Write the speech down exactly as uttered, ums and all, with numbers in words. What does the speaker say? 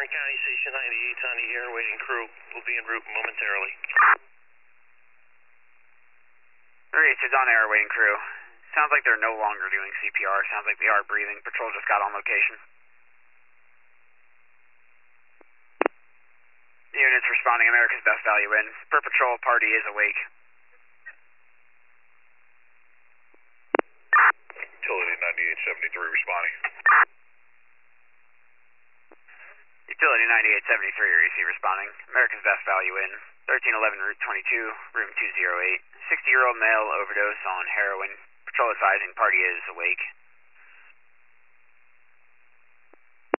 County Station ninety-eight on the air waiting crew. Will be en route momentarily. thirty-eight is on air waiting crew. Sounds like they're no longer doing C P R. Sounds like they are breathing. Patrol just got on location. Units responding. America's Best Value in. Per patrol, party is awake. Utility ninety-eight seventy-three responding. Utility ninety-eight seventy-three, R E C responding. America's Best Value in. thirteen eleven Route twenty-two, room two oh eight. sixty-year-old male overdose on heroin. Patrol advising party is awake.